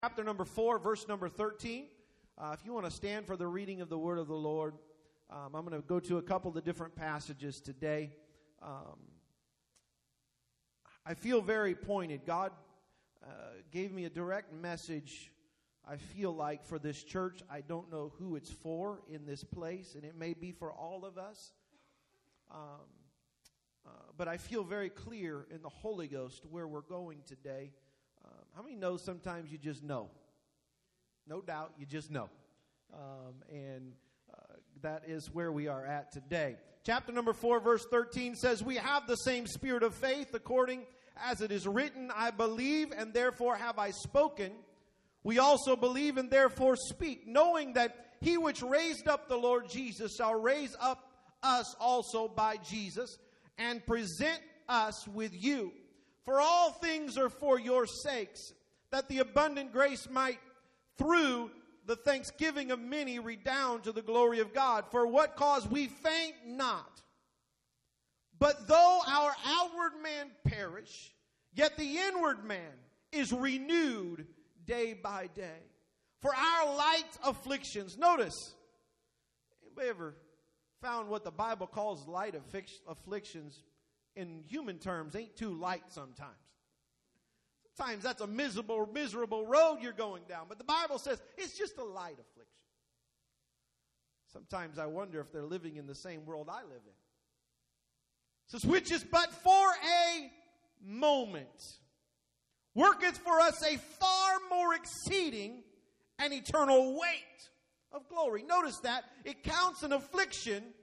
Chapter number 4, verse number 13. If you want to stand for the reading of the word of the Lord, I'm going to go to a couple of different passages today. I feel very pointed. God gave me a direct message, I feel like, for this church. I don't know who it's for in this place, and it may be for all of us. But I feel very clear in the Holy Ghost where we're going today. How many know sometimes you just know? No doubt, you just know. That is where we are at today. Chapter number 4, verse 13 says, "We have the same spirit of faith, according as it is written, I believe, and therefore have I spoken. We also believe, and therefore speak, knowing that he which raised up the Lord Jesus shall raise up us also by Jesus, and present us with you. For all things are for your sakes, that the abundant grace might, through the thanksgiving of many, redound to the glory of God. For what cause we faint not. But though our outward man perish, yet the inward man is renewed day by day. For our light afflictions," notice, anybody ever found what the Bible calls light afflictions in human terms ain't too light sometimes. Sometimes that's a miserable road you're going down. But the Bible says it's just a light affliction. Sometimes I wonder if they're living in the same world I live in. It says, "Which is but for a moment, worketh for us a far more exceeding and eternal weight of glory." Notice that it counts an affliction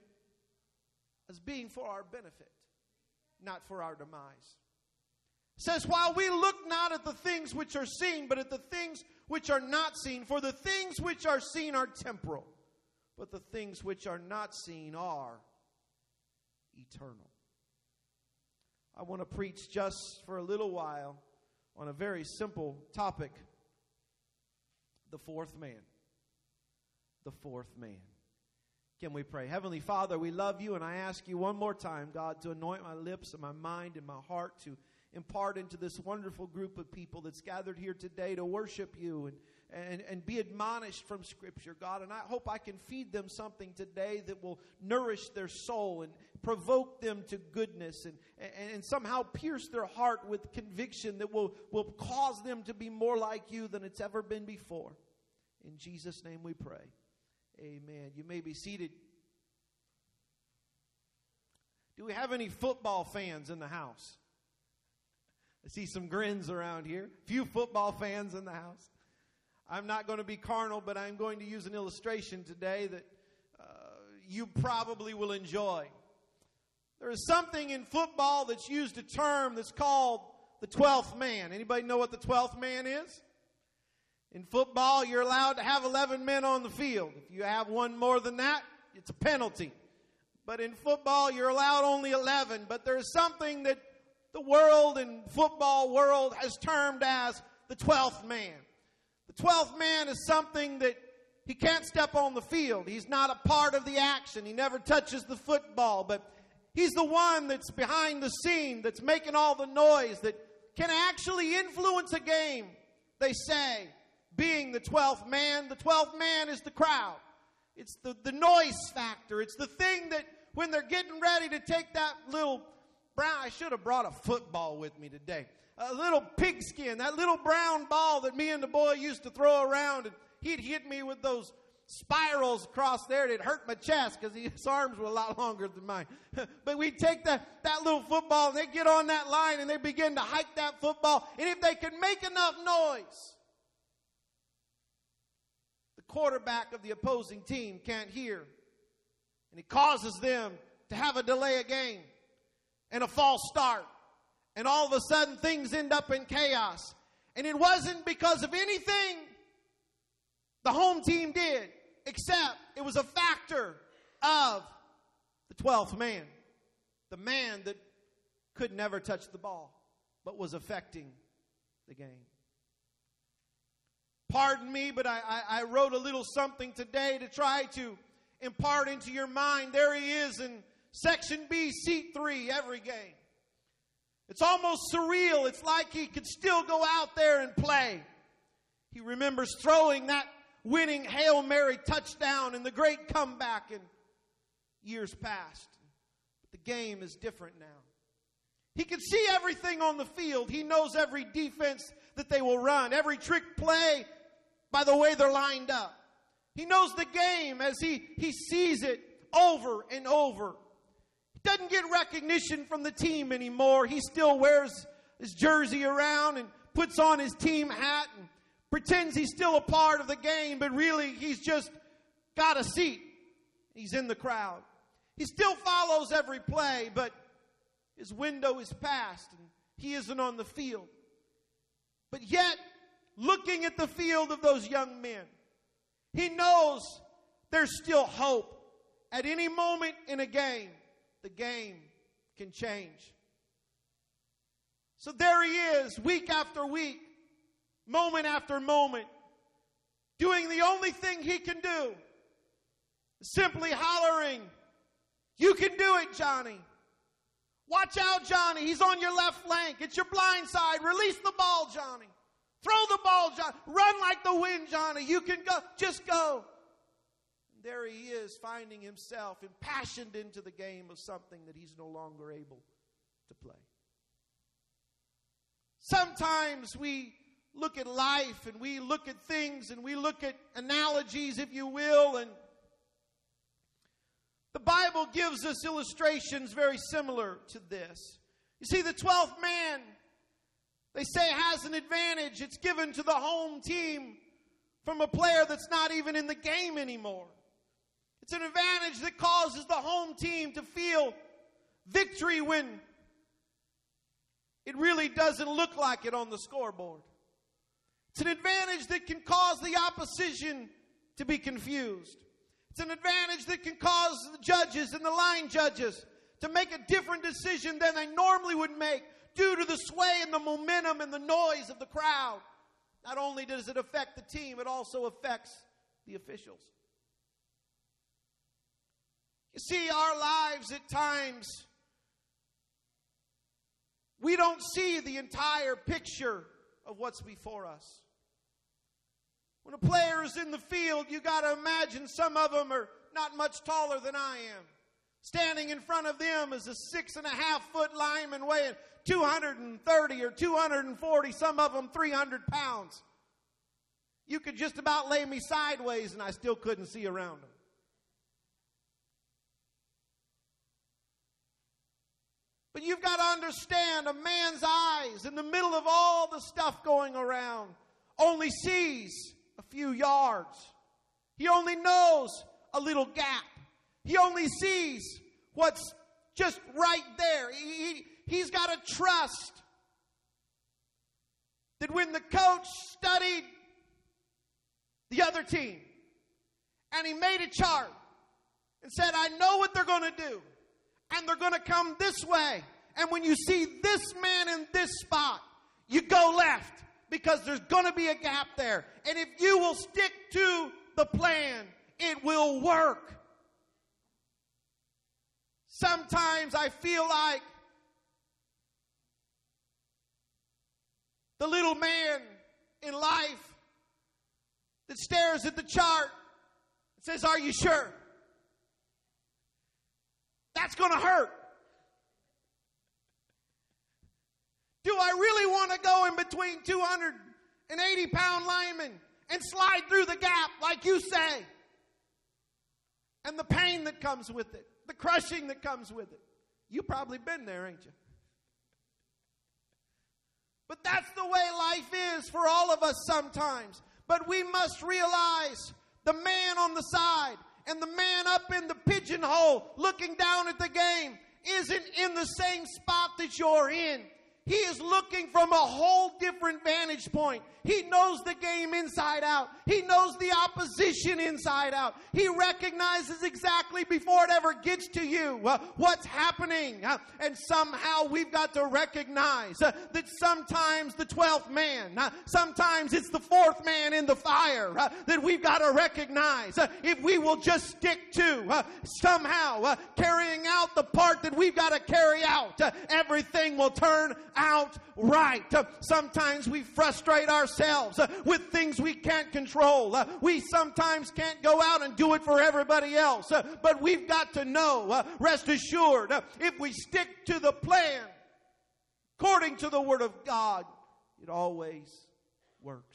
as being for our benefit, not for our demise. It says, "While we look not at the things which are seen, but at the things which are not seen. For the things which are seen are temporal, but the things which are not seen are eternal." I want to preach just for a little while on a very simple topic: the fourth man. The fourth man. Can we pray? Heavenly Father, we love you, and I ask you one more time, God, to anoint my lips and my mind and my heart to impart into this wonderful group of people that's gathered here today to worship you and be admonished from Scripture, God. And I hope I can feed them something today that will nourish their soul and provoke them to goodness and somehow pierce their heart with conviction that will cause them to be more like you than it's ever been before. In Jesus' name we pray. Amen. You may be seated. Do we have any football fans in the house? I see some grins around here. Few football fans in the house. I'm not going to be carnal, but I'm going to use an illustration today that you probably will enjoy. There is something in football that's used a term that's called the 12th man. Anybody know what the 12th man is? In football, you're allowed to have 11 men on the field. If you have one more than that, it's a penalty. But in football, you're allowed only 11. But there's something that the world and football world has termed as the 12th man. The 12th man is something that he can't step on the field. He's not a part of the action. He never touches the football. But he's the one that's behind the scene, that's making all the noise, that can actually influence a game, they say. Being the 12th man is the crowd. It's the noise factor. It's the thing that when they're getting ready to take that little brown, I should have brought a football with me today. A little pigskin, that little brown ball that me and the boy used to throw around, and he'd hit me with those spirals across there. It'd hurt my chest because his arms were a lot longer than mine. But we'd take that little football, and they'd get on that line, and they'd begin to hike that football. And if they could make enough noise, quarterback of the opposing team can't hear, and it causes them to have a delay of game and a false start, and all of a sudden things end up in chaos. And it wasn't because of anything the home team did, except it was a factor of the 12th man, the man that could never touch the ball but was affecting the game. Pardon me, but I wrote a little something today to try to impart into your mind. There he is in Section B, Seat 3, every game. It's almost surreal. It's like he could still go out there and play. He remembers throwing that winning Hail Mary touchdown in the great comeback in years past. But the game is different now. He can see everything on the field. He knows every defense that they will run, every trick play by the way they're lined up. He knows the game as he sees it over and over. He doesn't get recognition from the team anymore. He still wears his jersey around and puts on his team hat and pretends he's still a part of the game, but really he's just got a seat. He's in the crowd. He still follows every play, but his window is past and he isn't on the field. But yet, looking at the field of those young men, he knows there's still hope. At any moment in a game, the game can change. So there he is, week after week, moment after moment, doing the only thing he can do, simply hollering, "You can do it, Johnny. Watch out, Johnny. He's on your left flank. It's your blind side. Release the ball, Johnny. Throw the ball, Johnny. Run like the wind, Johnny. You can go. Just go." And there he is, finding himself impassioned into the game of something that he's no longer able to play. Sometimes we look at life and we look at things and we look at analogies, if you will, and the Bible gives us illustrations very similar to this. You see, the 12th man, they say, has an advantage. It's given to the home team from a player that's not even in the game anymore. It's an advantage that causes the home team to feel victory when it really doesn't look like it on the scoreboard. It's an advantage that can cause the opposition to be confused. It's an advantage that can cause the judges and the line judges to make a different decision than they normally would make due to the sway and the momentum and the noise of the crowd. Not only does it affect the team, it also affects the officials. You see, our lives at times, we don't see the entire picture of what's before us. When a player is in the field, you got to imagine some of them are not much taller than I am. Standing in front of them is a 6.5-foot lineman weighing 230 or 240, some of them 300 pounds. You could just about lay me sideways and I still couldn't see around them. But you've got to understand, a man's eyes in the middle of all the stuff going around only sees a few yards. He only knows a little gap. He only sees what's just right there. He's got to trust that when the coach studied the other team and he made a chart and said, "I know what they're going to do. And they're going to come this way. And when you see this man in this spot, you go left because there's going to be a gap there. And if you will stick to the plan, it will work." Sometimes I feel like the little man in life that stares at the chart and says, "Are you sure? That's going to hurt. Do I really want to go in between 280-pound linemen and slide through the gap like you say?" And the pain that comes with it, the crushing that comes with it. You've probably been there, ain't you? But that's the way life is for all of us sometimes. But we must realize the man on the side and the man up in the pigeonhole looking down at the game isn't in the same spot that you're in. He is looking from a whole different vantage point. He knows the game inside out. He knows the opposition inside out. He recognizes exactly before it ever gets to you what's happening. And somehow we've got to recognize that sometimes the 12th man, sometimes it's the 4th man in the fire, that we've got to recognize if we will just stick to somehow carrying out the part that we've got to carry out, everything will turn outright. Sometimes we frustrate ourselves with things we can't control. We sometimes can't go out and do it for everybody else. But we've got to know, rest assured, if we stick to the plan according to the Word of God, it always works.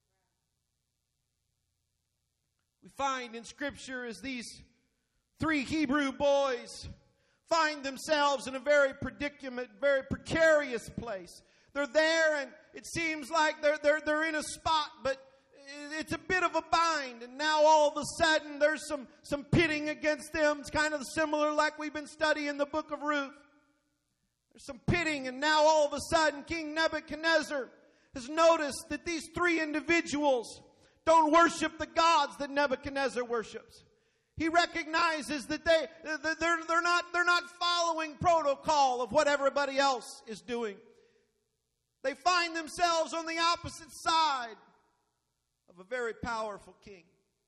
We find in Scripture as these 3 Hebrew boys find themselves in a very predicament, very precarious place. They're there, and it seems like they're in a spot, but it's a bit of a bind. And now all of a sudden there's some pitting against them. It's kind of similar like we've been studying the book of Ruth. There's some pitting, and now all of a sudden King Nebuchadnezzar has noticed that these 3 individuals don't worship the gods that Nebuchadnezzar worships. He recognizes that they're not following protocol of what everybody else is doing. They find themselves on the opposite side of a very powerful king.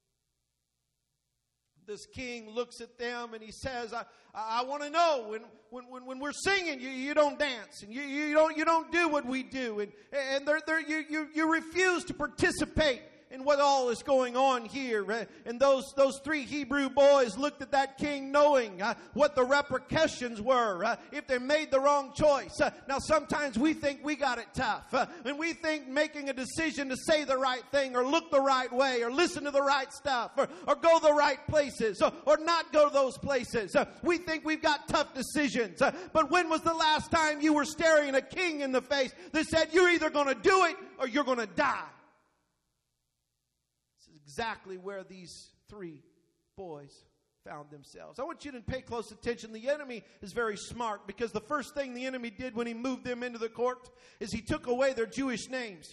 This king looks at them and he says, I want to know, when we're singing, you don't dance, and you don't do what we do, and you refuse to participate in what all is going on here. And those 3 Hebrew boys looked at that king knowing what the repercussions were if they made the wrong choice. Now sometimes we think we got it tough, and we think making a decision to say the right thing, or look the right way, or listen to the right stuff, or go the right places, or not go those places. We think we've got tough decisions. But when was the last time you were staring a king in the face that said, you're either going to do it or you're going to die? Exactly where these 3 boys found themselves. I want you to pay close attention. The enemy is very smart, because the first thing the enemy did when he moved them into the court is he took away their Jewish names.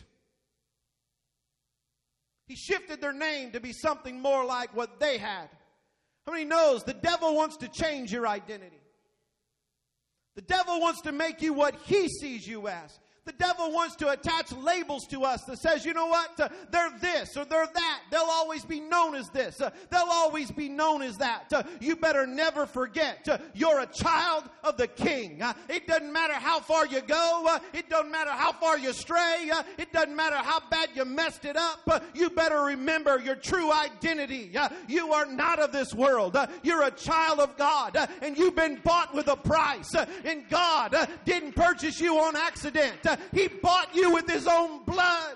He shifted their name to be something more like what they had. How many knows the devil wants to change your identity? The devil wants to make you what he sees you as. The devil wants to attach labels to us that says, you know what, they're this or they're that. They'll always be known as this. They'll always be known as that. You better never forget, you're a child of the King. It doesn't matter how far you go. It doesn't matter how far you stray. It doesn't matter how bad you messed it up. You better remember your true identity. You are not of this world. You're a child of God, and you've been bought with a price. And God didn't purchase you on accident. He bought you with His own blood.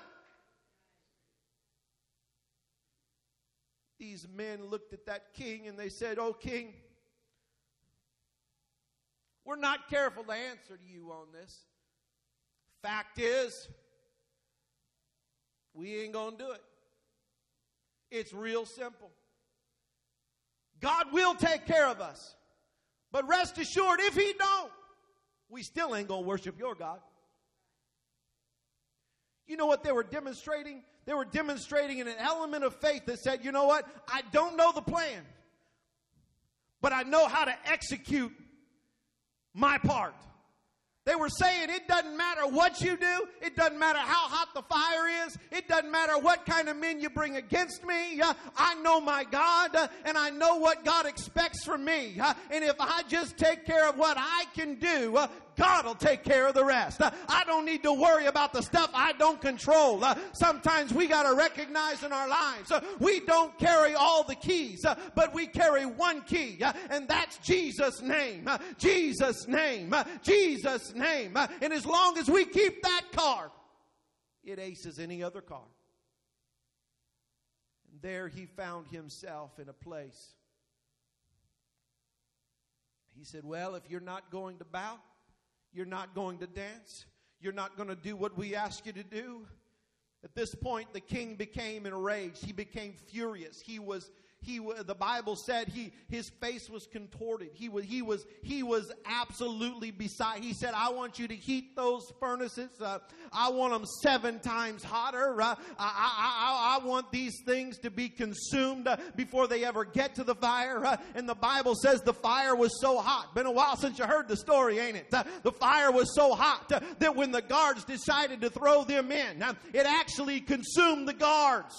These men looked at that king and they said, "Oh, king, we're not careful to answer to you on this. Fact is, we ain't going to do it. It's real simple. God will take care of us. But rest assured, if He don't, we still ain't going to worship your God." You know what they were demonstrating? They were demonstrating an element of faith that said, you know what? I don't know the plan, but I know how to execute my part. They were saying it doesn't matter what you do. It doesn't matter how hot the fire is. It doesn't matter what kind of men you bring against me. I know my God, and I know what God expects from me. And if I just take care of what I can do, God will take care of the rest. I don't need to worry about the stuff I don't control. Sometimes we got to recognize in our lives, we don't carry all the keys, but we carry one key, and that's Jesus' name. Jesus' name. Jesus' name. And as long as we keep that card, it aces any other card. And there he found himself in a place. He said, well, if you're not going to bow, you're not going to dance, you're not going to do what we ask you to do. At this point, the king became enraged. He became furious. The Bible said his face was contorted. He was absolutely beside. He said, I want you to heat those furnaces. I want them 7 times hotter. I want these things to be consumed before they ever get to the fire. And the Bible says the fire was so hot. Been a while since you heard the story, ain't it? The fire was so hot that when the guards decided to throw them in, it actually consumed the guards.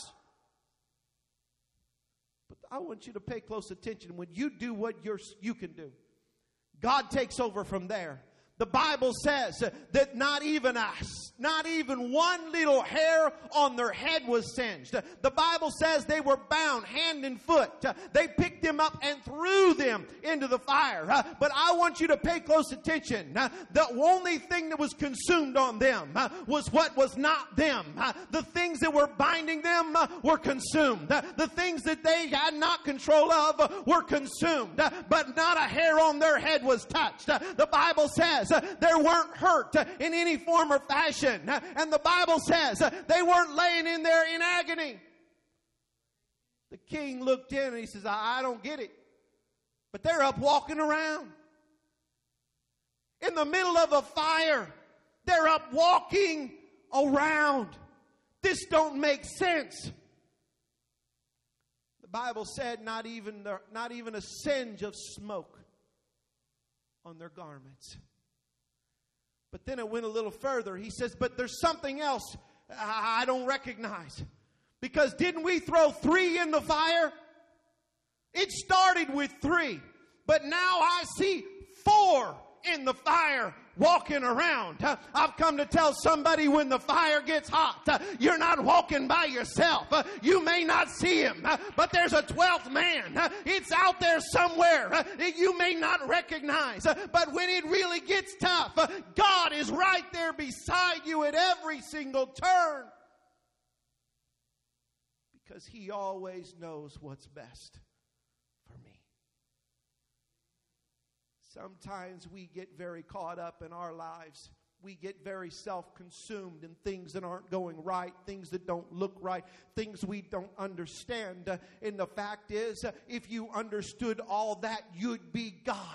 I want you to pay close attention. When you do what you can do, God takes over from there. The Bible says that not even one little hair on their head was singed. The Bible says they were bound hand and foot. They picked them up and threw them into the fire. But I want you to pay close attention. The only thing that was consumed on them was what was not them. The things that were binding them were consumed. The things that they had not control of were consumed. But not a hair on their head was touched. The Bible says they weren't hurt in any form or fashion. And the Bible says they weren't laying in there in agony. The king looked in and he says, I don't get it. But they're up walking around. In the middle of a fire, they're up walking around. This don't make sense. The Bible said not even a singe of smoke on their garments. But then it went a little further. He says, but there's something else I don't recognize. Because didn't we throw 3 in the fire? It started with 3. But now I see 4 in the fire walking around. I've come to tell somebody when the fire gets hot, you're not walking by yourself. You may not see him, but there's a 12th man. It's out there somewhere that you may not recognize. But when it really gets tough, God is right there beside you at every single turn. Because He always knows what's best for me. Sometimes we get very caught up in our lives. We get very self-consumed in things that aren't going right, things that don't look right, things we don't understand. And the fact is, if you understood all that, you'd be God.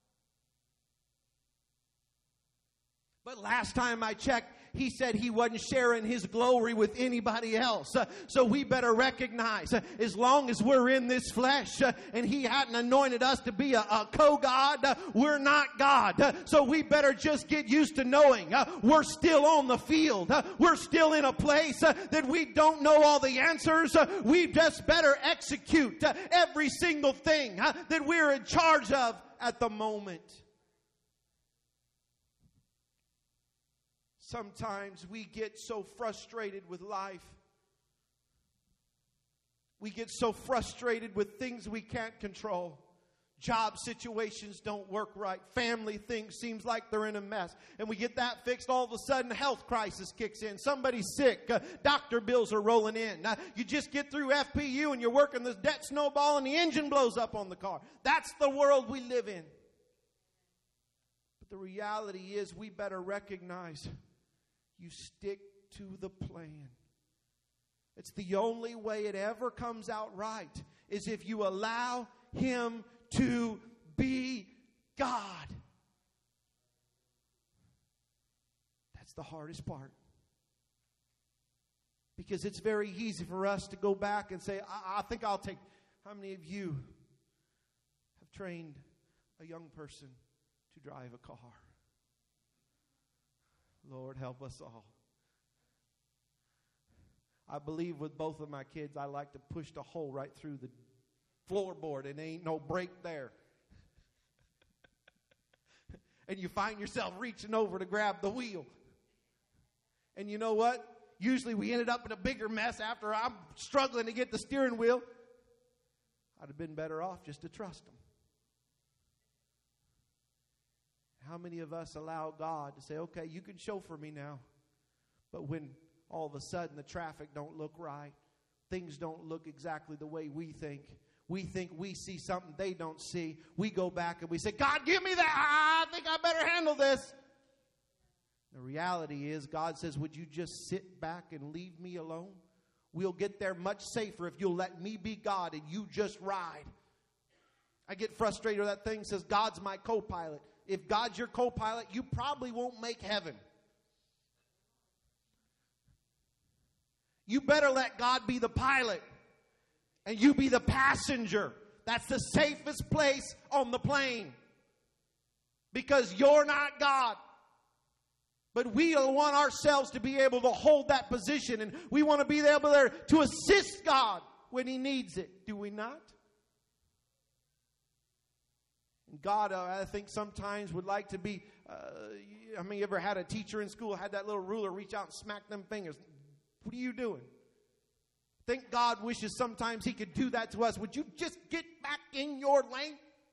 But last time I checked, He said He wasn't sharing His glory with anybody else. So we better recognize, as long as we're in this flesh and He hadn't anointed us to be a co-God, we're not God. So we better just get used to knowing we're still on the field. We're still in a place that we don't know all the answers. We just better execute every single thing that we're in charge of at the moment. Sometimes we get so frustrated with life. We get so frustrated with things we can't control. Job situations don't work right. Family things seems like they're in a mess. And we get that fixed, all of a sudden health crisis kicks in. Somebody's sick. Doctor bills are rolling in. You just get through FPU and you're working this debt snowball and the engine blows up on the car. That's the world we live in. But the reality is we better recognize you stick to the plan. It's the only way it ever comes out right is if you allow Him to be God. That's the hardest part. Because it's very easy for us to go back and say, I think I'll take. How many of you have trained a young person to drive a car? Lord, help us all. I believe with both of my kids, I like to push the hole right through the floorboard and there ain't no brake there. And you find yourself reaching over to grab the wheel. And you know what? Usually we ended up in a bigger mess after I'm struggling to get the steering wheel. I'd have been better off just to trust Him. How many of us allow God to say, okay, you can chauffeur me now. But when all of a sudden the traffic don't look right, things don't look exactly the way we think we see something they don't see, we go back and we say, God, give me that. I think I better handle this. The reality is God says, would you just sit back and leave me alone? We'll get there much safer if you'll let me be God and you just ride. I get frustrated with that thing says, God's my co-pilot. If God's your co-pilot, you probably won't make heaven. You better let God be the pilot and you be the passenger. That's the safest place on the plane. Because you're not God. But we want ourselves to be able to hold that position, and we want to be able there to assist God when He needs it. Do we not? And God, I think sometimes would like to be, you ever had a teacher in school, had that little ruler reach out and smack them fingers? What are you doing? Think God wishes sometimes He could do that to us. Would you just get back in your lane?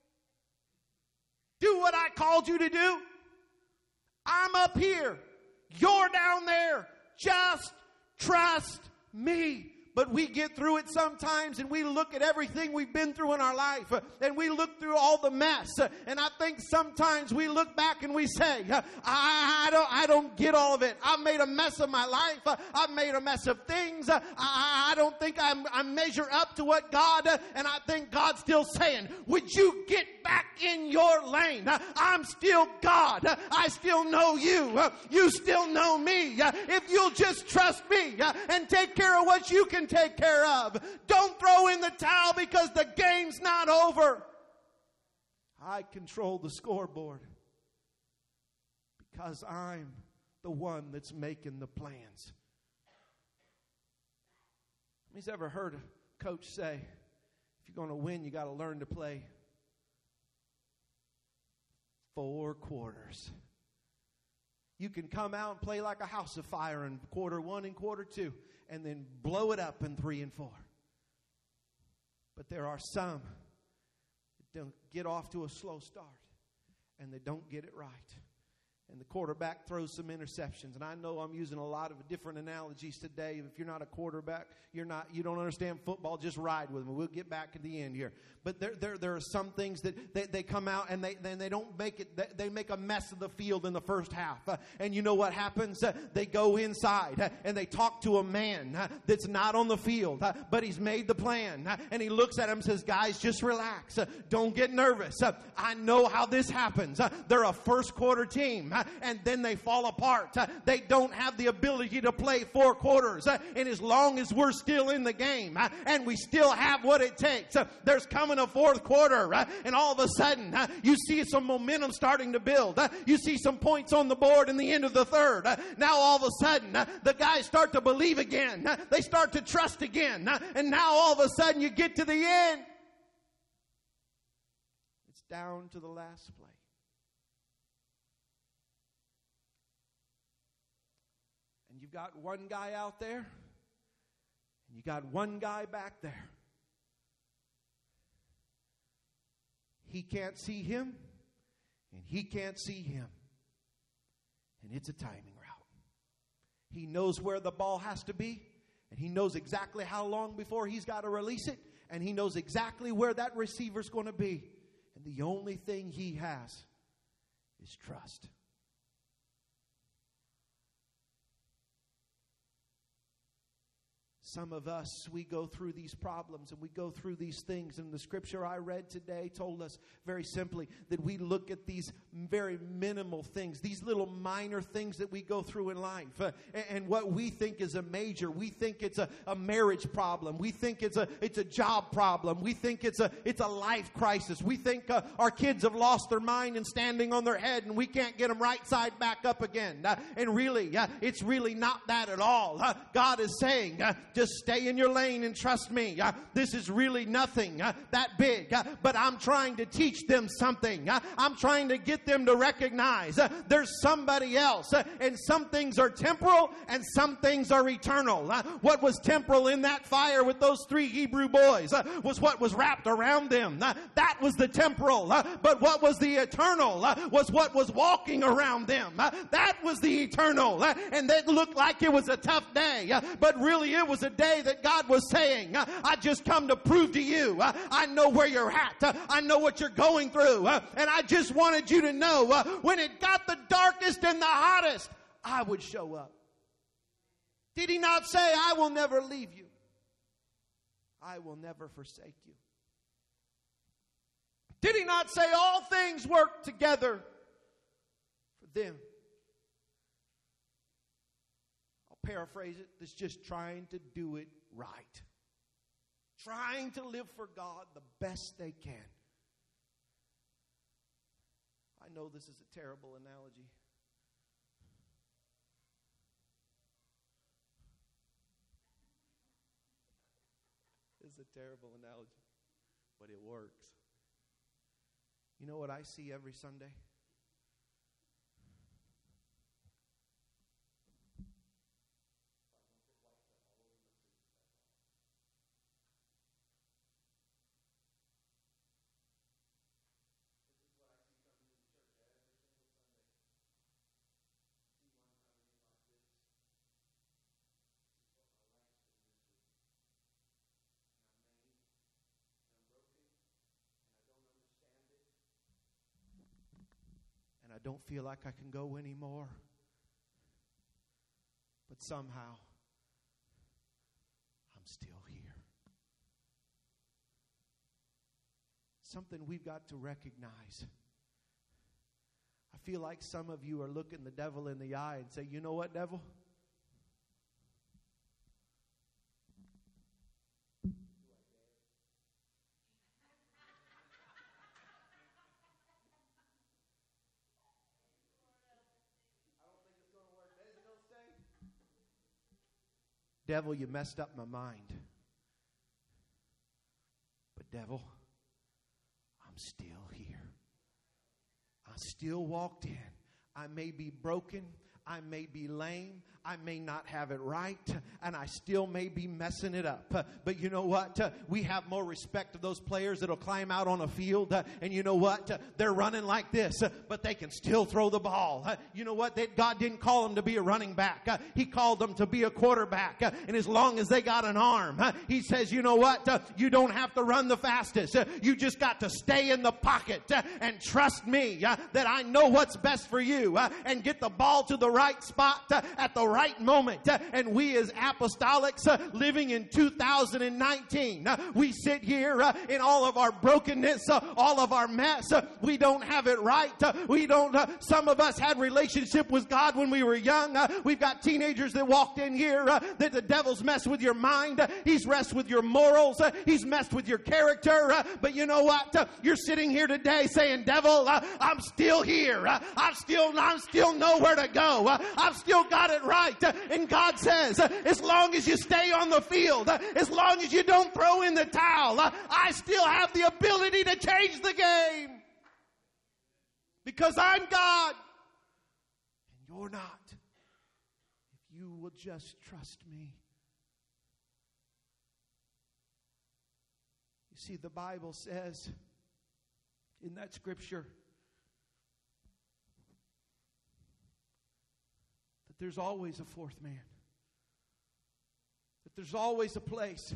Do what I called you to do. I'm up here. You're down there. Just trust me. But we get through it sometimes and we look at everything we've been through in our life and we look through all the mess. And I think sometimes we look back and we say, I don't get all of it. I've made a mess of my life. I've made a mess of things. I don't think I measure up to what God, and I think God's still saying, would you get back in your lane? I'm still God. I still know you. You still know me. If you'll just trust me and take care of what you can take care of. Don't throw in the towel because the game's not over. I control the scoreboard because I'm the one that's making the plans. Who's ever heard a coach say, if you're going to win, you got to learn to play 4 quarters. You can come out and play like a house of fire in quarter 1 and quarter 2, and then blow it up in 3 and 4. But there are some that don't get off to a slow start, and they don't get it right. And the quarterback throws some interceptions. And I know I'm using a lot of different analogies today. If you're not a quarterback, you don't understand football, just ride with me. We'll get back at the end here. But there are some things that they come out and they don't make it. They make a mess of the field in the first half. And you know what happens? They go inside and they talk to a man that's not on the field, but he's made the plan. And he looks at him and says, guys, just relax. Don't get nervous. I know how this happens. They're a first quarter team. And then they fall apart. They don't have the ability to play 4 quarters. And as long as we're still in the game and we still have what it takes, there's coming a 4th quarter, and all of a sudden you see some momentum starting to build. You see some points on the board in the end of the 3rd. Now all of a sudden the guys start to believe again. They start to trust again. And now all of a sudden you get to the end. It's down to the last play. And you've got one guy out there, and you got one guy back there. He can't see him, and he can't see him. And it's a timing route. He knows where the ball has to be, and he knows exactly how long before he's got to release it, and he knows exactly where that receiver's going to be. And the only thing he has is trust. Some of us, we go through these problems and we go through these things. And the scripture I read today told us very simply that we look at these very minimal things, these little minor things that we go through in life. And what we think is a major, we think it's a marriage problem. We think it's a job problem. We think it's a life crisis. We think our kids have lost their mind and standing on their head and we can't get them right side back up again. And really, it's really not that at all. God is saying, just stay in your lane and trust me. This is really nothing that big, but I'm trying to teach them something. I'm trying to get them to recognize there's somebody else, and some things are temporal and some things are eternal. What was temporal in that fire with those 3 Hebrew boys was what was wrapped around them. That was the temporal, but what was the eternal was what was walking around them. That was the eternal, and that looked like it was a tough day, but really it was a day that God was saying, I just come to prove to you, I know where you're at. I know what you're going through. And I just wanted you to know, when it got the darkest and the hottest, I would show up. Did he not say, I will never leave you? I will never forsake you. Did he not say all things work together for them? Paraphrase it, that's just trying to do it right. Trying to live for God the best they can. I know this is a terrible analogy. It's a terrible analogy, but it works. You know what I see every Sunday? And I don't feel like I can go anymore. But somehow, I'm still here. Something we've got to recognize. I feel like some of you are looking the devil in the eye and say, you know what, devil? Devil, you messed up my mind. But devil, I'm still here. I still walked in. I may be broken. I may be lame. I may not have it right. And I still may be messing it up. But you know what? We have more respect of those players that'll climb out on a field. And you know what? They're running like this. But they can still throw the ball. You know what? God didn't call them to be a running back. He called them to be a quarterback. And as long as they got an arm, He says, you know what? You don't have to run the fastest. You just got to stay in the pocket and trust me that I know what's best for you and get the ball to the right spot at the right moment. And we as apostolics living in 2019, we sit here in all of our brokenness, all of our mess. We don't have it right. We don't. Some of us had relationship with God when we were young. We've got teenagers that walked in here that the devil's messed with your mind. He's messed with your morals. He's messed with your character. But you know what? You're sitting here today saying, devil, I'm still here. I'm still know where to go. I've still got it right. And God says, as long as you stay on the field, as long as you don't throw in the towel, I still have the ability to change the game. Because I'm God and you're not. If you will just trust me. You see, the Bible says in that scripture that there's always a fourth man. That there's always a place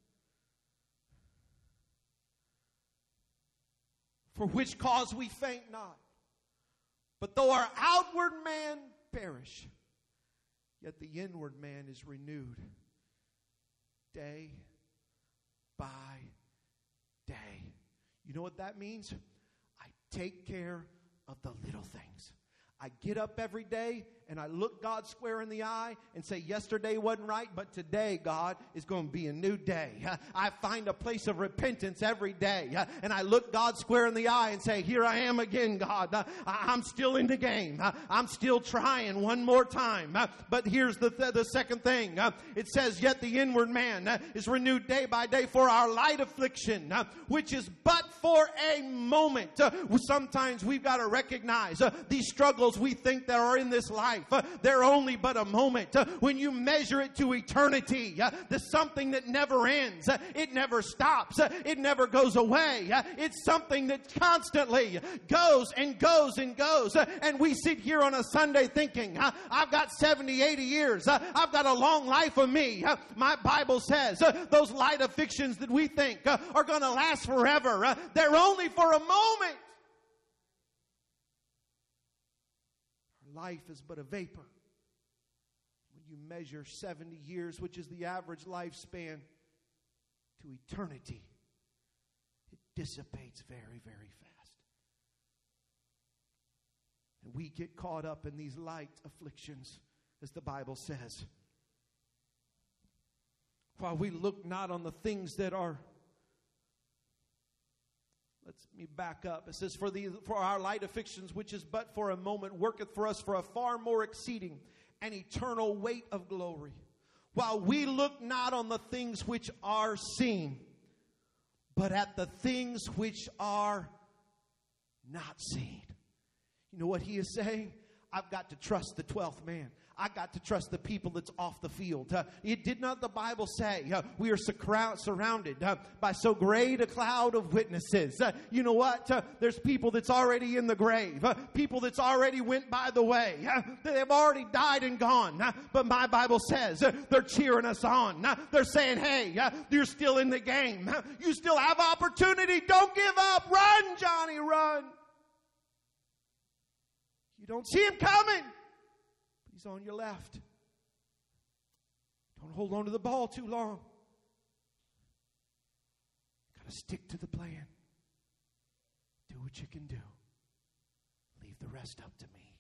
for which cause we faint not. But though our outward man perish, yet the inward man is renewed day by day. You know what that means? I take care of the little things. I get up every day and I look God square in the eye and say, yesterday wasn't right, but today, God, is going to be a new day. I find a place of repentance every day. And I look God square in the eye and say, here I am again, God. I'm still in the game. I'm still trying one more time. But here's the second thing. It says, yet the inward man is renewed day by day for our light affliction, which is but for a moment. Sometimes we've got to recognize these struggles we think that are in this life. They're only but a moment. When you measure it to eternity, there's something that never ends. It never stops. It never goes away. It's something that constantly goes and goes and goes. And we sit here on a Sunday thinking, I've got 70, 80 years. I've got a long life of me. My Bible says those light afflictions that we think are going to last forever, they're only for a moment. Life is but a vapor. When you measure 70 years, which is the average lifespan, to eternity, it dissipates very, very fast. And we get caught up in these light afflictions, as the Bible says. While we look not on the things that are. Let me back up. It says, for our light afflictions, which is but for a moment, worketh for us for a far more exceeding and eternal weight of glory. While we look not on the things which are seen, but at the things which are not seen. You know what he is saying? I've got to trust the 12th man. I got to trust the people that's off the field. Did not the Bible say we are surrounded by so great a cloud of witnesses? You know what? There's people that's already in the grave. People that's already went by the way. They've already died and gone. But my Bible says they're cheering us on. They're saying, hey, you're still in the game. You still have opportunity. Don't give up. Run, Johnny, run. You don't see him coming. He's on your left. Don't hold on to the ball too long. Got to stick to the plan. Do what you can do. Leave the rest up to me.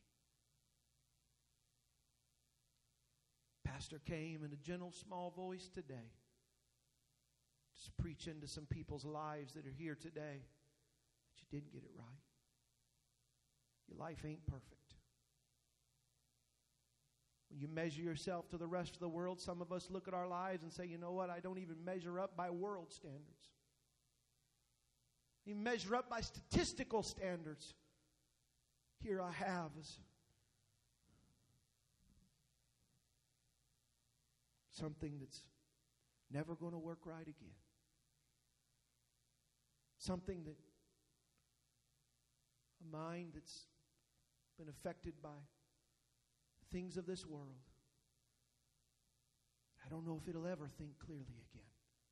Pastor came in a gentle, small voice today. Just preach into some people's lives that are here today that you didn't get it right. Your life ain't perfect. When you measure yourself to the rest of the world, some of us look at our lives and say, you know what, I don't even measure up by world standards. You measure up by statistical standards. Here I have is something that's never going to work right again. Something that, a mind that's been affected by things of this world. I don't know if it'll ever think clearly again.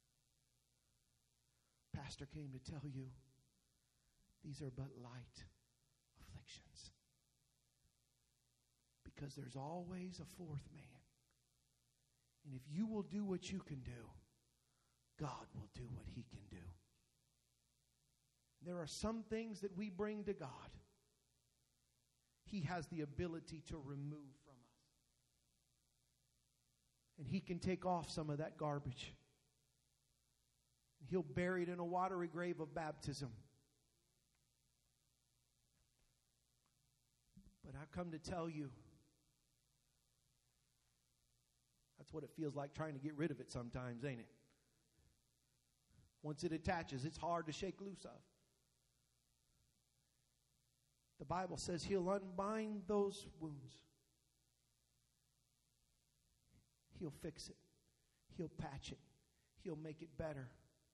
Pastor came to tell you these are but light afflictions. Because there's always a fourth man. And if you will do what you can do, God will do what he can do. There are some things that we bring to God. He has the ability to remove from us. And he can take off some of that garbage. He'll bury it in a watery grave of baptism. But I come to tell you, that's what it feels like trying to get rid of it sometimes, ain't it? Once it attaches, it's hard to shake loose of. The Bible says he'll unbind those wounds. He'll fix it. He'll patch it. He'll make it better.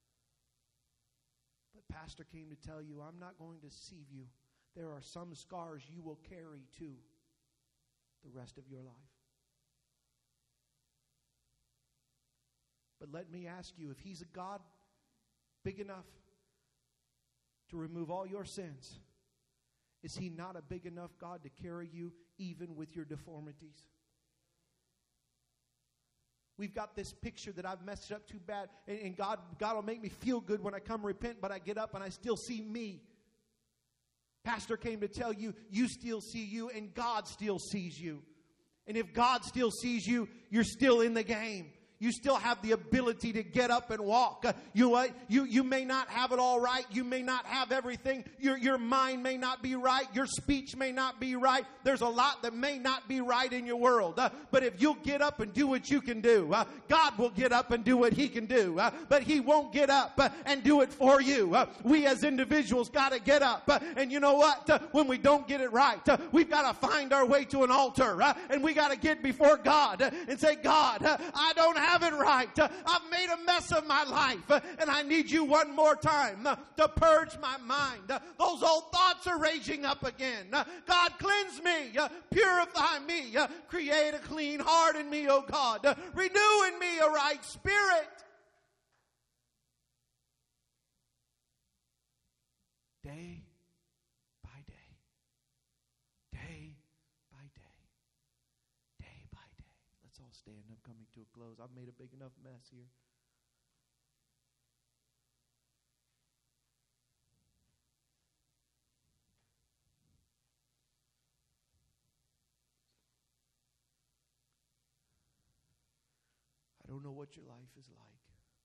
But Pastor came to tell you, I'm not going to deceive you. There are some scars you will carry to the rest of your life. But let me ask you, if he's a God big enough to remove all your sins, is he not a big enough God to carry you even with your deformities? We've got this picture that I've messed up too bad, and God will make me feel good when I come repent, but I get up and I still see me. Pastor came to tell you, you still see you, and God still sees you. And if God still sees you, you're still in the game. You still have the ability to get up and walk. You know what? You may not have it all right. You may not have everything. Your mind may not be right. Your speech may not be right. There's a lot that may not be right in your world. But if you'll get up and do what you can do, God will get up and do what he can do. But he won't get up and do it for you. We as individuals got to get up. And you know what? When we don't get it right, we've got to find our way to an altar. And we got to get before God and say, God, I don't have it right. I've made a mess of my life, and I need you one more time to purge my mind. Those old thoughts are raging up again. God, cleanse me, purify me, create a clean heart in me, O God. Renew in me a right spirit. Day by day. Day by day. Day by day. Let's all stand. I'm coming to a close. I've made a big enough mess here. I don't know what your life is like.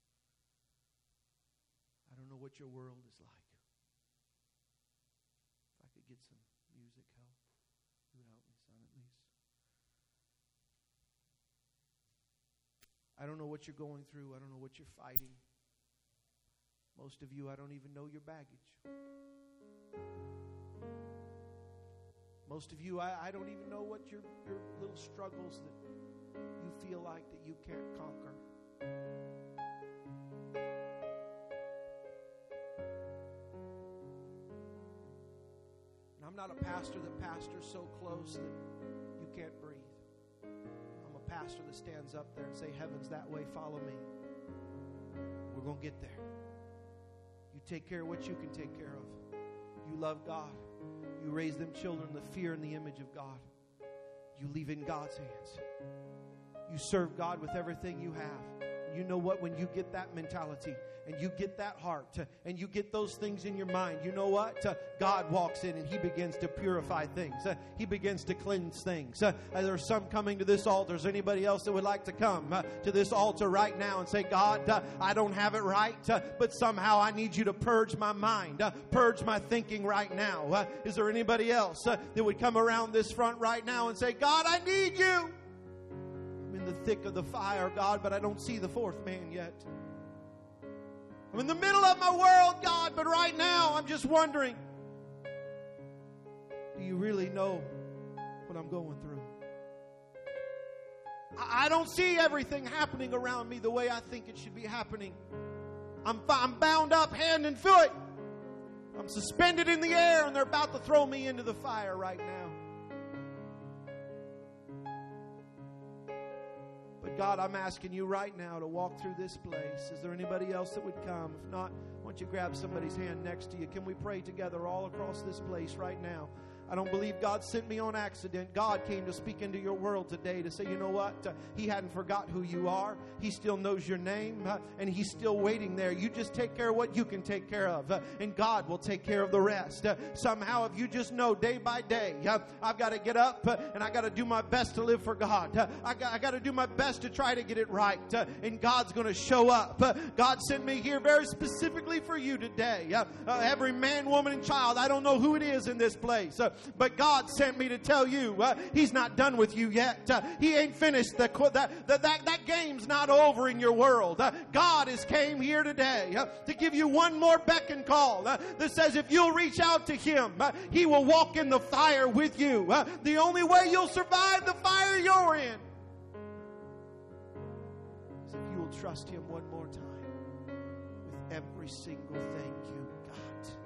I don't know what your world is like. If I could get some music help, it would help me, son, at least. I don't know what you're going through. I don't know what you're fighting. Most of you, I don't even know your baggage. Most of you, I don't even know what your little struggles that you feel like that you can't conquer. And I'm not a pastor that pastors so close that you can't breathe. I'm a pastor that stands up there and say, heaven's that way, follow me. We're going to get there. You take care of what you can take care of. You love God. You raise them children in the fear and the image of God. You leave in God's hands. You serve God with everything you have. You know what? When you get that mentality and you get that heart and you get those things in your mind, you know what? God walks in and He begins to purify things. He begins to cleanse things. There's some coming to this altar. Is anybody else that would like to come to this altar right now and say, God, I don't have it right, but somehow I need you to purge my mind, purge my thinking right now. Is there anybody else that would come around this front right now and say, God, I need you? I'm in the thick of the fire, God, but I don't see the fourth man yet. I'm in the middle of my world, God, but right now I'm just wondering, do you really know what I'm going through? I don't see everything happening around me the way I think it should be happening. I'm bound up hand and foot. I'm suspended in the air, and they're about to throw me into the fire right now. But God, I'm asking you right now to walk through this place. Is there anybody else that would come? If not, why don't you grab somebody's hand next to you? Can we pray together all across this place right now? I don't believe God sent me on accident. God came to speak into your world today to say, you know what? He hadn't forgot who you are. He still knows your name, and He's still waiting there. You just take care of what you can take care of, and God will take care of the rest. Somehow, if you just know day by day, I've got to get up, and I got to do my best to live for God. I got to do my best to try to get it right, and God's going to show up. God sent me here very specifically for you today. Every man, woman, and child, I don't know who it is in this place, but God sent me to tell you He's not done with you yet. He ain't finished. That game's not over in your world. God has came here today to give you one more beck and call that says if you'll reach out to Him, He will walk in the fire with you. The only way you'll survive the fire you're in is if you will trust Him one more time with every single thing you got.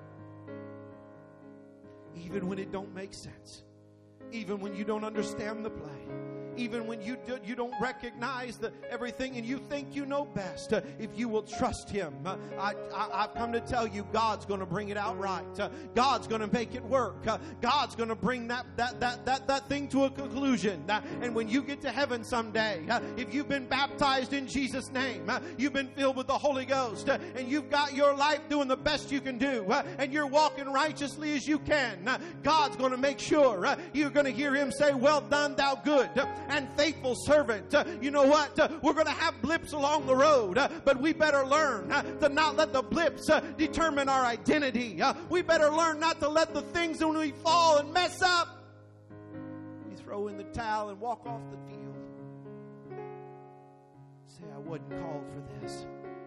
Even when it don't make sense. Even when you don't understand the play. Even when you don't recognize everything and you think you know best. If you will trust Him, I've come to tell you, God's going to bring it out right. God's going to make it work. God's going to bring that thing to a conclusion. And when you get to heaven someday, if you've been baptized in Jesus' name, you've been filled with the Holy Ghost, and you've got your life doing the best you can do, and you're walking righteously as you can, God's going to make sure you're going to hear Him say, well done, thou good and faithful servant. You know what? We're going to have blips along the road, but we better learn to not let the blips determine our identity. We better learn not to let the things when we fall and mess up, we throw in the towel and walk off the field. Say, I wasn't called for this.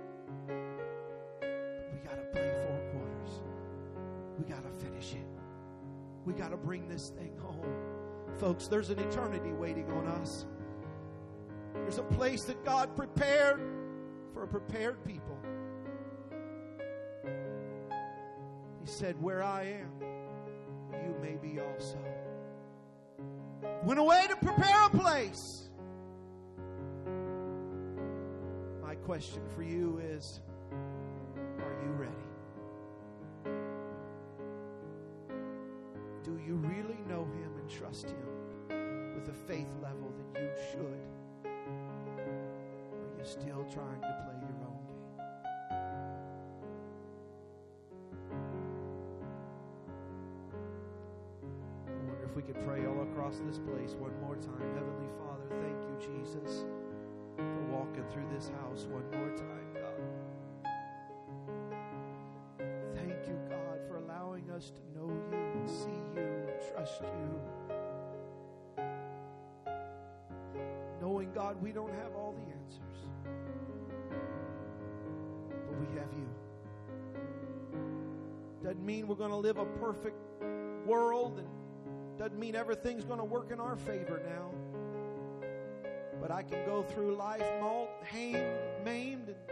We got to play 4 quarters. We got to finish it. We got to bring this thing home. Folks, there's an eternity waiting on us. There's a place that God prepared for a prepared people. He said, where I am, you may be also. Went away to prepare a place. My question for you is, are you ready? Do you really know Him and trust Him with a faith level that you should? Or are you still trying to play your own game? I wonder if we could pray all across this place one more time. Heavenly Father, thank you, Jesus, for walking through this house one more time, God. Thank you, God, for allowing us to know you and see you and trust you. Knowing, God, we don't have all the answers, but we have you. Doesn't mean we're going to live a perfect world, and Doesn't mean everything's going to work in our favor now. But I can go through life maimed, and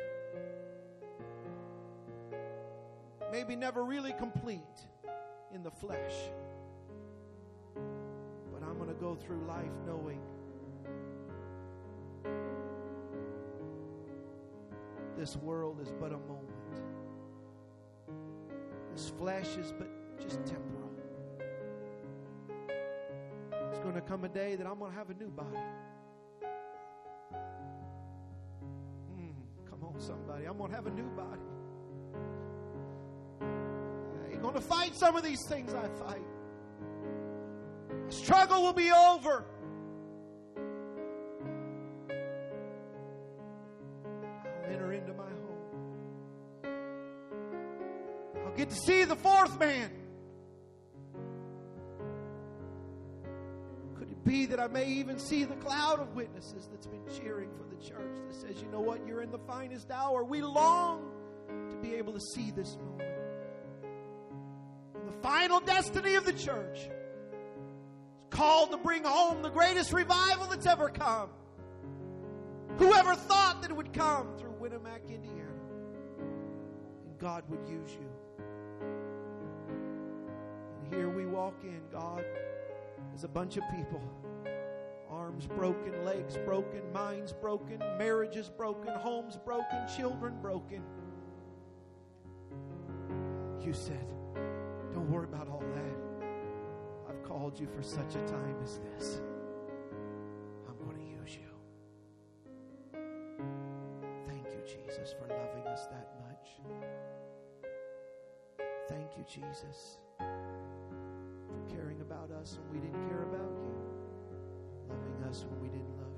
maybe never really complete in the flesh. But I'm going to go through life knowing this world is but a moment. This flesh is but just temporal. It's going to come a day that I'm going to have a new body. Come on, somebody. I'm going to have a new body. I ain't going to fight some of these things I fight. The struggle will be over. I'll enter into my home. I'll get to see the fourth man. Could it be that I may even see the cloud of witnesses that's been cheering for the church that says, you know what, you're in the finest hour. We long to be able to see this moment. The final destiny of the church is called to bring home the greatest revival that's ever come. Whoever thought that it would come through Winamac, Indiana? And God would use you. And here we walk in, God, as a bunch of people. Arms broken, legs broken, minds broken, marriages broken, homes broken, children broken. You said, don't worry about all that. I've called you for such a time as this. I'm going to use you. Thank you, Jesus, for loving us that much. Thank you, Jesus, for caring about us when we didn't care about you. Loving us when we didn't love